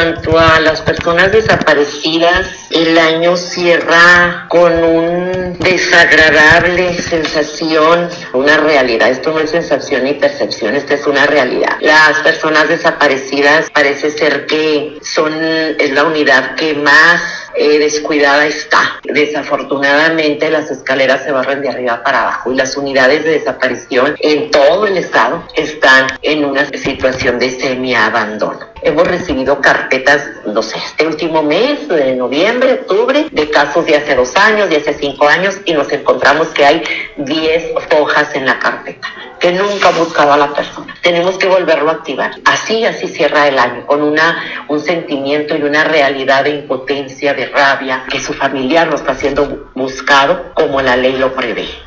cuanto a las personas desaparecidas, el año cierra con un desagradable sensación, una realidad. Esto no es sensación ni percepción, esta es una realidad. Las personas desaparecidas parece ser que es la unidad que más descuidada está. Desafortunadamente las escaleras se barren de arriba para abajo y las unidades de desaparición en todo el estado están en una situación de semi-abandono. Hemos recibido carpetas, este último mes, de noviembre, octubre, de casos de hace 2 años, de hace 5 años, y nos encontramos que hay 10 hojas en la carpeta que nunca ha buscado a la persona. Tenemos que volverlo a activar. Así cierra el año, con un sentimiento y una realidad de impotencia, de rabia, que su familiar no está siendo buscado como la ley lo prevé.